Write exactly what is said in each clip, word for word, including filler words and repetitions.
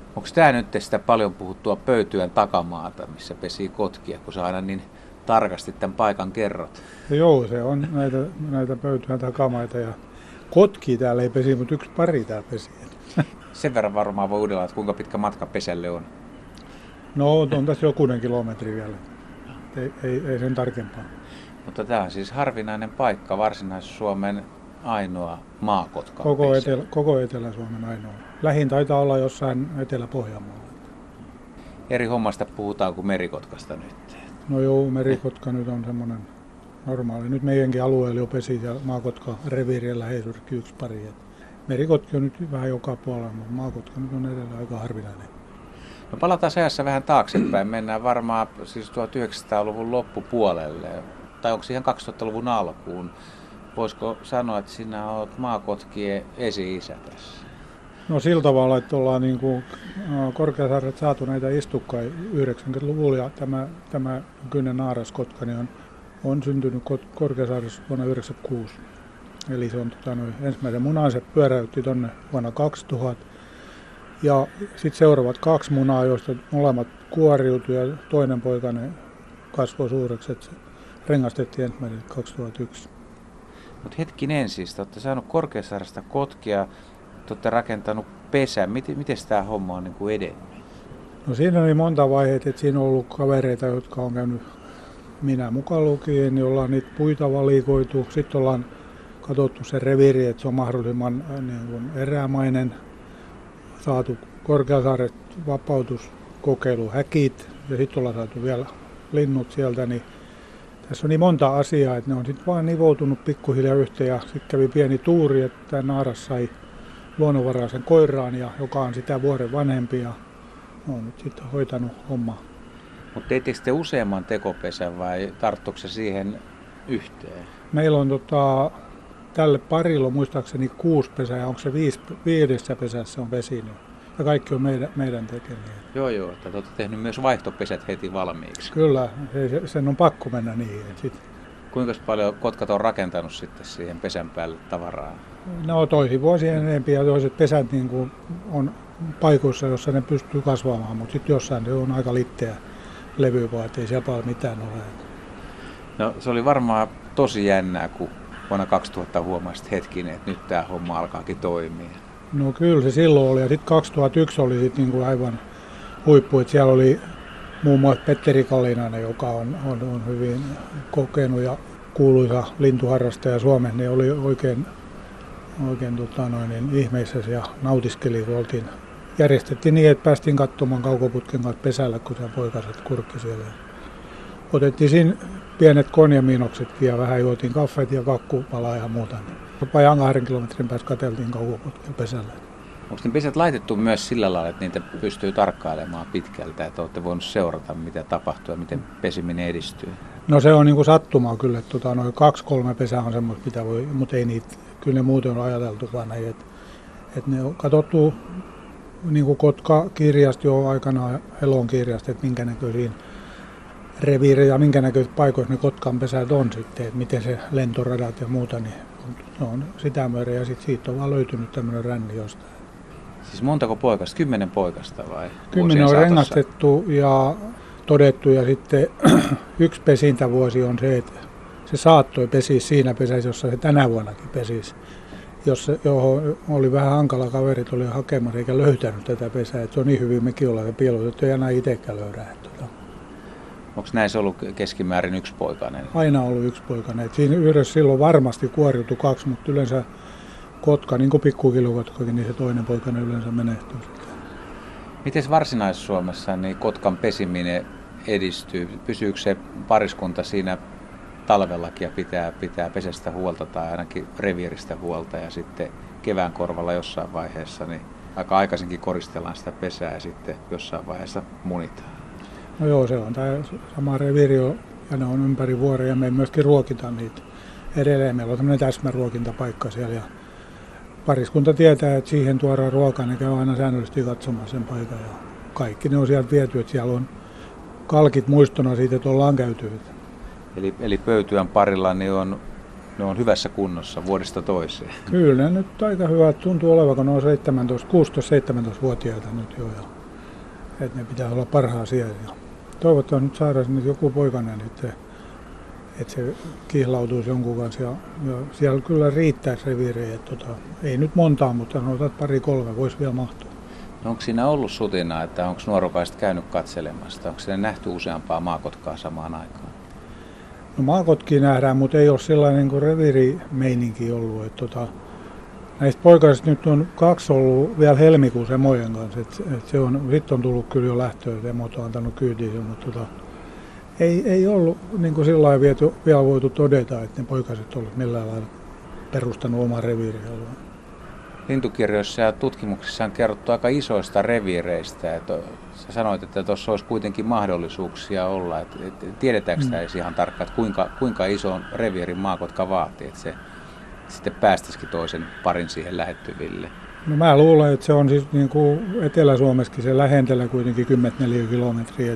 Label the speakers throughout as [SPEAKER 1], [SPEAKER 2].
[SPEAKER 1] Onko tämä nyt sitä paljon puhuttua Pöytyän takamaata, missä pesii kotkia, kun sä aina niin tarkasti tämän paikan kerrot?
[SPEAKER 2] Joo, se on näitä, näitä Pöytyän takamaita ja kotkia täällä ei pesi, mutta yksi pari täällä pesi.
[SPEAKER 1] Sen verran varmaan voi udella, että kuinka pitkä matka pesälle on.
[SPEAKER 2] No on tässä jokunen kilometri vielä, ei, ei, ei sen tarkempaa.
[SPEAKER 1] Mutta tämä on siis harvinainen paikka, Varsinais-Suomen ainoa maakotka.
[SPEAKER 2] Koko, etelä, koko Etelä-Suomen ainoa. Lähin taitaa olla jossain Etelä-Pohjanmaalla.
[SPEAKER 1] Eri hommasta puhutaan kuin merikotkasta nyt.
[SPEAKER 2] No joo, merikotka nyt on semmoinen normaali. Nyt meidänkin alueella jo pesi ja maakotka reviirillä heisurikki yksi pari. Et merikotki on nyt vähän joka puolella, mutta maakotka nyt on edelleen aika harvinainen.
[SPEAKER 1] No palataan ajassa vähän taaksepäin. Mennään varmaan siis tuhatyhdeksänsataaluvun loppupuolelle, tai onko ihan kaksituhattaluvun alkuun. Voisiko sanoa, että sinä olet maakotkien esi-isä tässä?
[SPEAKER 2] No sillä tavalla, että ollaan niin kuin Korkeasaaret saatu näitä istukkaita yhdeksänkymmentäluvulla ja tämä, tämä nykyinen naaraskotka niin on, on syntynyt Korkeasaaressa vuonna yhdeksänkymmentäkuusi. Eli se on tota, noin, ensimmäisen munan se pyöräytti tuonne vuonna kaksituhatta. Ja sitten seuraavat kaksi munaa, joista molemmat kuoriutui ja toinen poikainen kasvoi suureksi, että se rengastettiin ensimmäinen kaksituhattayksi.
[SPEAKER 1] Mutta hetkinen siis, te olette saanut Korkeasaaresta kotkia, te olette rakentanut pesän. Miten, miten tämä homma on niin kuin edennyt?
[SPEAKER 2] No siinä oli monta vaihetta, että siinä on ollut kavereita, jotka on käynyt minä mukaan lukien, niin ollaan niitä puita valikoitu. Sitten ollaan katsottu se reviiri, että se on mahdollisimman niin kuin erämainen. Saatu Korkeasaaret vapautuskokeiluhäkit ja sitten ollaan saatu vielä linnut sieltä. Niin tässä on niin monta asiaa, että ne on sitten vaan nivoutunut pikkuhiljaa yhteen ja sitten kävi pieni tuuri, että naaras sai luonnonvaraisen koiraan, ja, joka on sitä vuoden vanhempi ja on nyt sitten hoitanut hommaa.
[SPEAKER 1] Mutta teittekö te useamman tekopesän vai tarttuuko se siihen yhteen?
[SPEAKER 2] Meillä on tota, tälle parilla muistaakseni kuusi pesää ja onko se viisi, viidessä pesässä on vesinyt. Ja kaikki on meidän, meidän tekemiä.
[SPEAKER 1] Joo joo, että olette tehnyt myös vaihtopesät heti valmiiksi.
[SPEAKER 2] Kyllä, se, sen on pakko mennä niihin. Sit.
[SPEAKER 1] Kuinka paljon kotkat on rakentanut sitten siihen pesän päälle tavaraa?
[SPEAKER 2] No toisin vuosien enemmän ja toiset pesät niin kuin on paikoissa, jossa ne pystyy kasvamaan, mutta sitten jossain ne on aika litteä levy, vaan ettei siellä paljon mitään ole.
[SPEAKER 1] No se oli varmaan tosi jännää, kun vuonna kaksituhatta huomasit hetkinen, että nyt tämä homma alkaakin toimia.
[SPEAKER 2] No kyllä se silloin oli ja sitten kaksituhattayksi oli sit niin kuin aivan huippu, että siellä oli muun muassa Petteri Kallinainen, joka on, on, on hyvin kokenut ja kuuluisa lintuharrastaja Suomessa, niin oli oikein, oikein tota noin, niin ihmeissään ja nautiskeli, kun oltiin. Järjestettiin niin, että päästiin katsomaan kaukoputken kanssa pesällä, kun se poikaset kurkki siellä. Otettiin siinä pienet konjamiinoksetkin ja vähän juotiin kaffeet ja kakkupalaa ja muuta. Vajaan kahden kilometrin päässä katseltiin kaukoputkella pesällä.
[SPEAKER 1] Onko ne pesät laitettu myös sillä lailla, että niitä pystyy tarkkailemaan pitkältä, että olette voinut seurata, mitä tapahtuu ja miten pesiminen edistyy?
[SPEAKER 2] No se on niin kuin sattumaa kyllä, että tota, noin kaksi kolme pesää on semmoista, mitä voi, mutta ei niitä, kyllä ne muuten on ajateltu vaan näin, että, että ne on katsottu niin kuin Kotka-kirjasta jo aikanaan, Elon kirjasta, että minkä näköisiä reviirejä ja minkä näköisiä paikoissa ne Kotkan pesät on sitten, että miten se lentoradat ja muuta, niin se on sitä myöden ja sitten siitä on vaan löytynyt tämmöinen ränni jostain.
[SPEAKER 1] Siis montako poikasta? Kymmenen poikasta vai?
[SPEAKER 2] Kymmenen on rengastettu ja todettu ja sitten yksi pesintävuosi on se, että se saattoi pesiä siinä pesässä, jossa se tänä vuonnakin pesisi. Jos johon oli vähän hankala, kaverit oli hakemassa eikä löytänyt tätä pesää, että se on niin hyvin mekin ollaan piilotettu, ei enää itsekään löydä.
[SPEAKER 1] Onko näissä ollut keskimäärin yksipoikainen?
[SPEAKER 2] Aina ollut yksipoikainen. Et siinä yhdessä silloin varmasti kuoriutui kaksi, mutta yleensä kotka, niin kuin pikkukilokotkakin, niin se toinen poikainen yleensä menehtyy sitten.
[SPEAKER 1] Miten Varsinais-Suomessa niin kotkan pesiminen edistyy? Pysyykö se pariskunta siinä talvellakin ja pitää, pitää pesästä huolta tai ainakin reviiristä huolta ja sitten kevään korvalla jossain vaiheessa niin aika aikaisinkin koristellaan sitä pesää ja sitten jossain vaiheessa munitaan?
[SPEAKER 2] No joo, se on tämä sama reviiri ja ne on ympäri vuoden ja me myöskin ruokitaan niitä edelleen. Meillä on tämmöinen täsmäruokintapaikka siellä ja pariskunta tietää, että siihen tuodaan ruokaa, ne käy aina säännöllisesti katsomaan sen paikan ja kaikki ne on sieltä viety, että siellä on kalkit muistona siitä, että ollaan käyty.
[SPEAKER 1] Eli, eli Pöytyän parilla niin on, ne on hyvässä kunnossa vuodesta toiseen?
[SPEAKER 2] Kyllä, nyt aika hyvä tuntuu olevan, kun ne on seitsemäntoista, kuusitoista seitsemäntoista-vuotiaita nyt jo. että ne pitää olla parhaa siellä. Toivottavasti nyt saadaan sinne joku poikainen, että, että se kihlautuisi jonkun kanssa. Ja, ja siellä kyllä riittäisi reviirejä. Tota, ei nyt montaa, mutta sanotaan pari kolme voisi vielä mahtua.
[SPEAKER 1] No onko siinä ollut sutina, että onko nuorokaiset käynyt katselemasta? Onko siinä nähty useampaa maakotkaa samaan aikaan?
[SPEAKER 2] No maakotkia nähdään, mutta ei ole sellainen niin kuin reviirimeininki ollut. Että, tota, näistä poikaisista nyt on kaksi ollut vielä helmikuussa emojen kanssa. Et, et se on, sitten on tullut kyllä jo lähtöön, että emot on antanut kyytiin, mutta tota, ei, ei ollut niin kuin sillä lailla vielä voitu todeta, että ne poikaiset olisivat millään lailla perustanut oman reviirialueen.
[SPEAKER 1] Lintukirjoissa ja tutkimuksissa on kerrottu aika isoista reviireistä. Että sä sanoit, että tuossa olisi kuitenkin mahdollisuuksia olla. Että, että tiedetäänkö mm. edes ihan tarkkaan, että kuinka, kuinka iso reviirin maakotka vaatii, että se sitten päästäisikin toisen parin siihen lähettyville?
[SPEAKER 2] No mä luulen, että se on siis niin kuin Etelä-Suomessakin se lähentelee kuitenkin kymmentä kilometriä.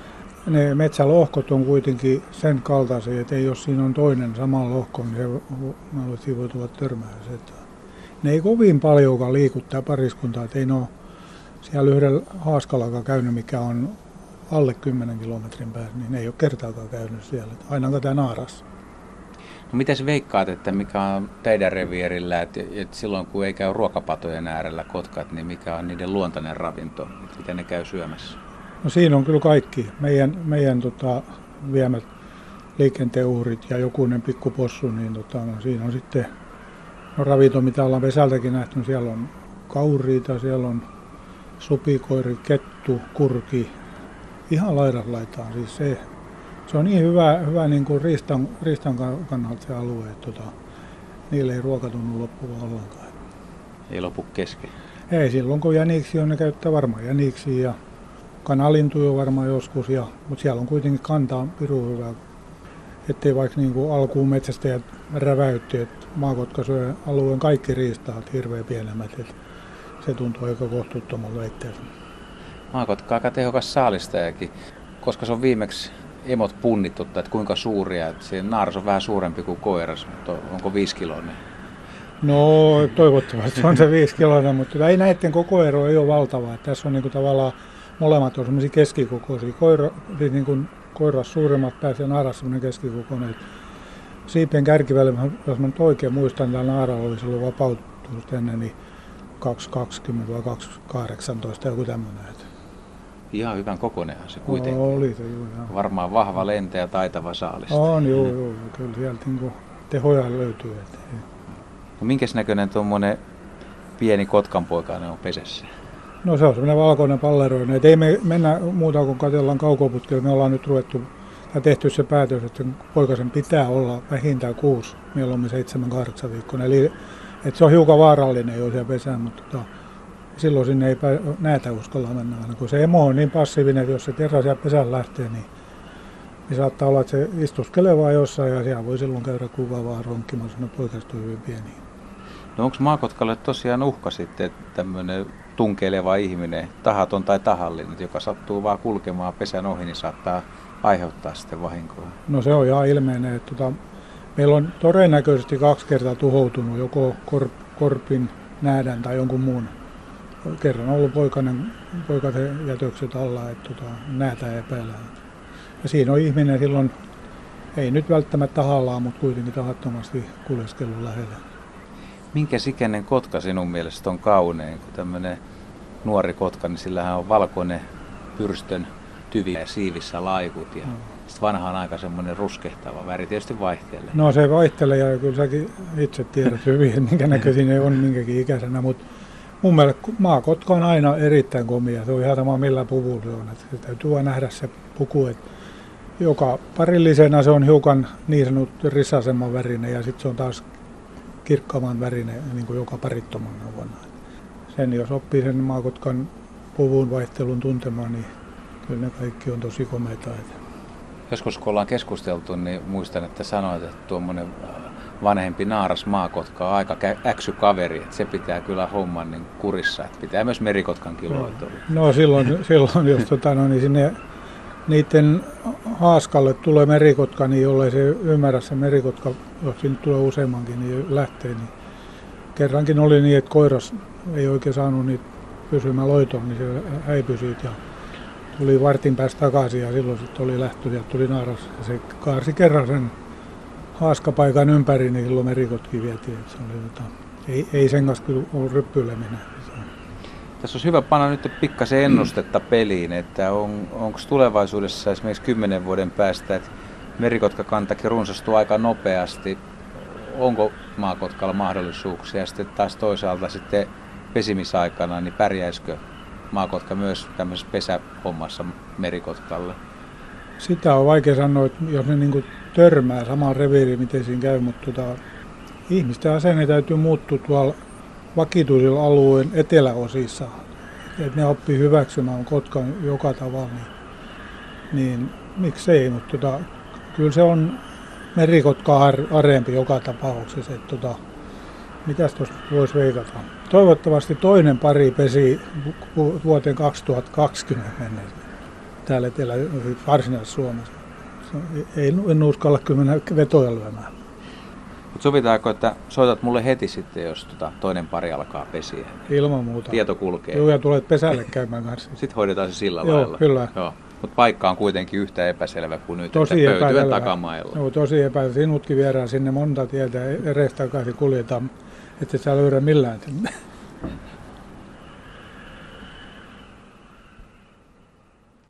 [SPEAKER 2] Ne metsälohkot on kuitenkin sen kaltaisia, että jos siinä on toinen sama lohko, niin se, mä luulen, että siinä voi tulla törmäys. Ne ei kovin paljonkaan liikuttaa pariskuntaa, että ei ne ole siellä yhdellä haaskalakaan käynyt, mikä on alle kymmenen kilometrin päässä, niin ne ei ole kertaakaan käynyt siellä, ainakaan tämä naaras.
[SPEAKER 1] No mites veikkaat, että mikä on teidän reviirillä, että, että silloin kun ei käy ruokapatojen äärellä kotkat, niin mikä on niiden luontainen ravinto, että miten ne käy syömässä?
[SPEAKER 2] No siinä on kyllä kaikki. Meidän, meidän tota, viemät liikenteen uhrit ja jokunen pikkupossu, niin tota, no, siinä on sitten no, ravinto, mitä ollaan Vesältäkin nähty, niin siellä on kauriita, siellä on supikoiri, kettu, kurki, ihan laidat laitaan. Siis se, se on niin hyvä, hyvä niin kuin riistan, riistan kannalta se alue, että tota, niille ei ruoka tunnu loppuvan ollenkaan.
[SPEAKER 1] Ei lopu kesken?
[SPEAKER 2] Ei, silloin kun jäniksiä on, ne käyttää varmaan jäniksiä ja kanalintuja varmaan joskus, ja, mutta siellä on kuitenkin kantaa pirun hyvää. Ettei vaikka niin kuin alkuun metsästäjät räväytti, että maakotka syö alueen kaikki riistaat hirveän pienemmät. Että se tuntuu aika kohtuuttomalta väitteeltä.
[SPEAKER 1] Maakotka aika tehokas saalistajakin, koska se on viimeksi emot punnittu, että kuinka suuria. Että se naaras on vähän suurempi kuin koiras, mutta onko viisi kiloinen?
[SPEAKER 2] No toivottavasti on se viisi kiloinen, mutta ei näiden koko ero ei ole valtava. Että tässä on niin kuin tavallaan molemmat on sellaisia keskikokoisia. Koira, siis niin kuin koiras suuremmat päässä ja naaras sellainen keskikokoinen. Siipien kärkiväli, jos mä nyt oikein muistan, tämä naara olisi ollut vapautunut ennen, niin kaksi kaksikymmentä vai kaksi kahdeksantoista, joku tämmöinen.
[SPEAKER 1] Ihan hyvän kokoneenhan se kuitenkin.
[SPEAKER 2] No, oli se, joo, joo.
[SPEAKER 1] Varmaan vahva lentäjä ja taitava saalista.
[SPEAKER 2] On, joo, joo. Kyllä sieltä niin tehoja löytyy. Että.
[SPEAKER 1] No, minkäs näköinen tuommoinen pieni kotkanpoikainen on pesessä?
[SPEAKER 2] No se on semmoinen valkoinen palleroinen. Ei me mennä muuta kuin katsellaan kaukoputkella. Me ollaan nyt ruvettu ja tehty se päätös, että poikasen pitää olla vähintään kuusi, mieluummin seitsemän, kahdeksan viikkoinen. Eli että se on hiukan vaarallinen jo siellä pesään, mutta tota, silloin sinne ei näitä uskalla mennä. Kun se emo on niin passiivinen, että jos se kerran siellä pesään lähtee, niin, niin saattaa olla, että se istuskelee vaan jossain ja siellä voi silloin käydä kukaan vaan ronkkimassa, ne poikaset on hyvin pieniä.
[SPEAKER 1] No onko maakotkalle tosiaan uhka sitten tämmöinen tunkeileva ihminen, tahaton tai tahallinen, joka sattuu vaan kulkemaan pesän ohi, niin saattaa aiheuttaa sitten vahinkoa?
[SPEAKER 2] No se on ihan ilmeinen, että tota, meillä on todennäköisesti kaksi kertaa tuhoutunut joko korp, korpin, näädän tai jonkun muun. Kerran on ollut poikainen, poikaisen jätökset alla, että tota, näätä epäillään. Ja siinä on ihminen silloin, ei nyt välttämättä tahallaan, mutta kuitenkin tahattomasti kuljeskellut lähellä.
[SPEAKER 1] Minkä ikäinen kotka sinun mielestä on kaunein, kun tämmöinen nuori kotka, niin sillähän on valkoinen pyrstön tyvi ja siivissä laikut ja mm. sitten vanha on aika semmoinen ruskehtava väri, tietysti vaihtelee.
[SPEAKER 2] No se vaihtelee ja kyllä säkin itse tiedät hyvin, että minkä näköisiä ne on minkäkin ikäisenä, mutta mun mielestä maakotka on aina erittäin komia, se on ihan sama millä puvulla se on, että se täytyy vaan nähdä se puku, että joka parillisena se on hiukan niin sanottu risasemman värinen ja sitten se on taas kirkkaamman värinen niin kuin joka parittomana vuonna. Sen jos oppii sen maakotkan puvun vaihtelun tuntemaan, niin kyllä ne kaikki on tosi komeita.
[SPEAKER 1] Joskus kun ollaan keskusteltu, niin muistan, että sanoit, että tuommoinen vanhempi naaras maakotka on aika äksy kaveri, että se pitää kyllä homman niin kurissa, että pitää myös merikotkan kiloita.
[SPEAKER 2] No silloin, silloin jos tota, no, niin sinne niiden haaskalle tulee merikotka, niin jollei se ymmärrä se merikotka, jos sinne tulee useammankin, niin lähtee. Niin kerrankin oli niin, että koiras ei oikein saanut niitä pysymään loitoon, niin se häipyi siitä. Ja tuli vartin päästä takaisin ja silloin sitten oli lähtö ja tuli naaras. Ja se kaarsi kerran sen haaskapaikan ympäri, niin silloin merikotkin vietiin. Se oli, tota, ei, ei sen kanssa kyllä ollut ryppyileminen.
[SPEAKER 1] Tässä olisi hyvä panna nyt pikkasen ennustetta peliin, että on, onko tulevaisuudessa esimerkiksi kymmenen vuoden päästä, että merikotkakantakin runsastuu aika nopeasti. Onko maakotkalla mahdollisuuksia ja sitten taas toisaalta sitten pesimisaikana, niin pärjäisikö maakotka myös tämmöisessä pesähommassa merikotkalle?
[SPEAKER 2] Sitä on vaikea sanoa, että jos ne niin törmää samaan reviiriin, miten siinä käy, mutta tota, ihmisten asenne täytyy muuttua tuolla vakituisilla alueen eteläosissa, että ne oppii hyväksymään kotkan joka tavalla, niin, niin miksei, mutta tota, kyllä se on merikotka arempi joka tapauksessa, että tota, mitäs tuosta voisi veikata. Toivottavasti toinen pari pesi vuoteen kaksituhattakaksikymmentä mennessä täällä etelä Varsinais-Suomessa. Ei, en uskalla kyllä mennä vetoja lyömään.
[SPEAKER 1] Mutta sovitaanko, että soitat mulle heti sitten, jos tota toinen pari alkaa pesiä?
[SPEAKER 2] Ilman muuta.
[SPEAKER 1] Tieto kulkee.
[SPEAKER 2] Joo, ja tulet pesälle käymään kanssa.
[SPEAKER 1] Sitten hoidetaan se sillä
[SPEAKER 2] Joo,
[SPEAKER 1] lailla.
[SPEAKER 2] Kyllä.
[SPEAKER 1] Joo. Mutta paikka on kuitenkin yhtä epäselvä kuin nyt,
[SPEAKER 2] tosi
[SPEAKER 1] että pöytyön takamailla.
[SPEAKER 2] Joo, tosi epäselvä. Sinutkin viedään sinne monta tietä edes takaisin kuljetaan, että sä löydä millään.